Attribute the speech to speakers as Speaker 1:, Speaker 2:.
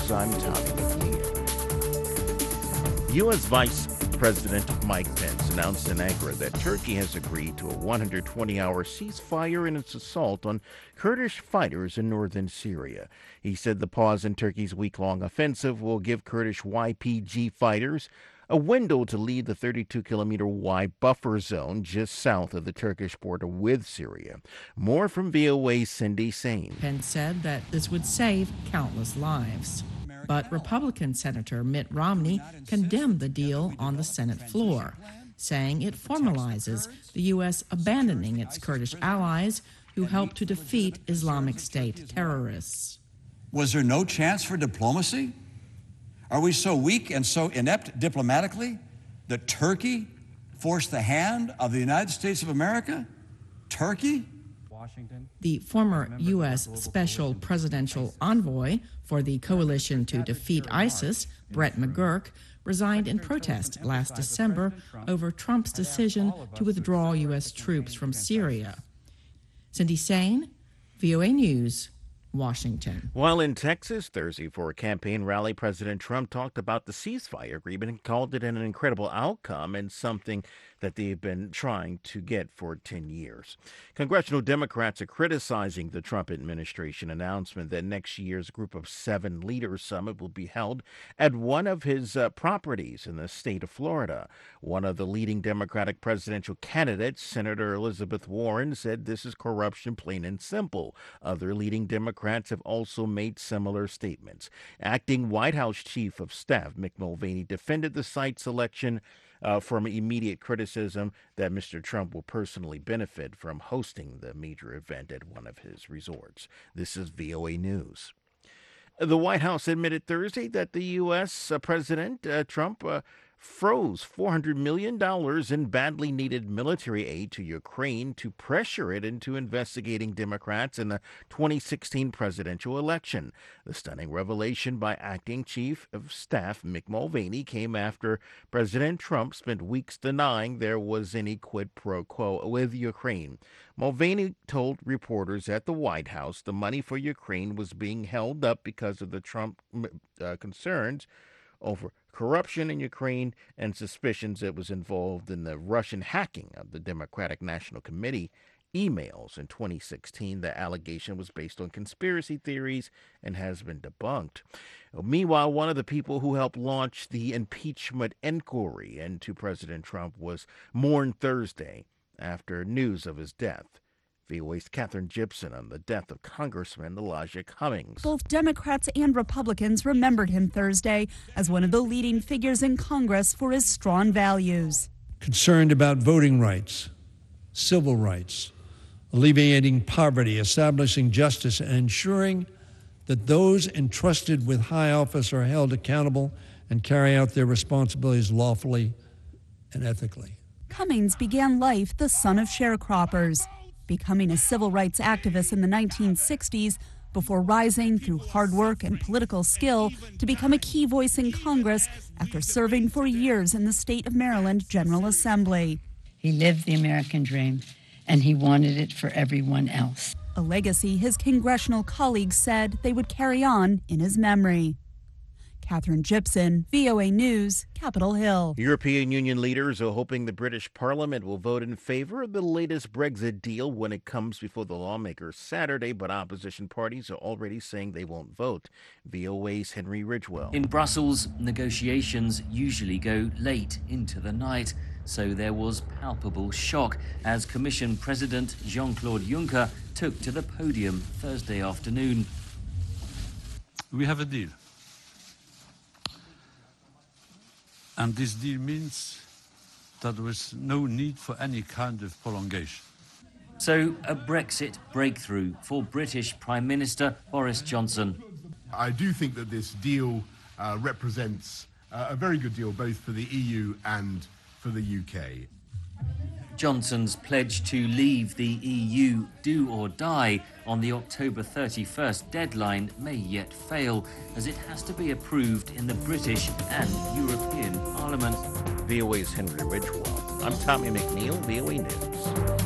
Speaker 1: News, I'm Tommy McNeil. U.S. Vice President Mike Pence announced in Ankara that Turkey has agreed to a 120-hour ceasefire in its assault on Kurdish fighters in northern Syria. He said the pause in Turkey's week-long offensive will give Kurdish YPG fighters a window to leave the 32-kilometer-wide buffer zone just south of the Turkish border with Syria. More from VOA's Cindy Sain.
Speaker 2: Pence said that this would save countless lives. But Republican Senator Mitt Romney condemned the deal on the Senate floor, saying it formalizes the U.S. abandoning its Kurdish allies who helped to defeat Islamic State terrorists.
Speaker 3: Was there no chance for diplomacy? Are we so weak and so inept diplomatically that Turkey forced the hand of the United States of America? Turkey?
Speaker 2: The former U.S. Special Presidential Envoy for the Coalition to Defeat ISIS, Brett McGurk, resigned in protest last December over Trump's decision to withdraw U.S. troops from Syria. Cindy Sain, VOA News, Washington.
Speaker 1: While in Texas Thursday for a campaign rally, President Trump talked about the ceasefire agreement and called it an incredible outcome and something that they've been trying to get for 10 years. Congressional Democrats are criticizing the Trump administration announcement that next year's Group of Seven Leaders Summit will be held at one of his properties in the state of Florida. One of the leading Democratic presidential candidates, Senator Elizabeth Warren, said this is corruption plain and simple. Other leading Democrats have also made similar statements. Acting White House Chief of Staff Mick Mulvaney defended the site selection from immediate criticism that Mr. Trump will personally benefit from hosting the major event at one of his resorts. This is VOA News. The White House admitted Thursday that the U.S. President Trump froze $400 million in badly needed military aid to Ukraine to pressure it into investigating Democrats in the 2016 presidential election. The stunning revelation by Acting Chief of Staff Mick Mulvaney came after President Trump spent weeks denying there was any quid pro quo with Ukraine. Mulvaney told reporters at the White House the money for Ukraine was being held up because of the Trump concerns over corruption in Ukraine and suspicions it was involved in the Russian hacking of the Democratic National Committee emails in 2016. The allegation was based on conspiracy theories and has been debunked. Meanwhile, one of the people who helped launch the impeachment inquiry into President Trump was mourned Thursday after news of his death. VOA's Katherine Gibson on the death of Congressman Elijah Cummings.
Speaker 4: Both Democrats and Republicans remembered him Thursday as one of the leading figures in Congress for his strong values.
Speaker 5: Concerned about voting rights, civil rights, alleviating poverty, establishing justice, and ensuring that those entrusted with high office are held accountable and carry out their responsibilities lawfully and ethically.
Speaker 4: Cummings began life the son of sharecroppers, becoming a civil rights activist in the 1960s before rising through hard work and political skill to become a key voice in Congress after serving for years in the state of Maryland General Assembly.
Speaker 6: He lived the American dream, and he wanted it for everyone else.
Speaker 4: A legacy his congressional colleagues said they would carry on in his memory. Katherine Gibson, VOA News, Capitol Hill.
Speaker 1: European Union leaders are hoping the British Parliament will vote in favor of the latest Brexit deal when it comes before the lawmakers Saturday, but opposition parties are already saying they won't vote. VOA's Henry Ridgewell.
Speaker 7: In Brussels, negotiations usually go late into the night, so there was palpable shock as Commission President Jean-Claude Juncker took to the podium Thursday afternoon.
Speaker 8: We have a deal. And this deal means that there is no need for any kind of prolongation.
Speaker 7: So, a Brexit breakthrough for British Prime Minister Boris Johnson.
Speaker 9: I do think that this deal represents a very good deal both for the EU and for the UK.
Speaker 7: Johnson's pledge to leave the EU do or die on the October 31st deadline may yet fail, as it has to be approved in the British and European Parliament.
Speaker 1: VOA's Henry Ridgewell. I'm Tommy McNeil, VOA News.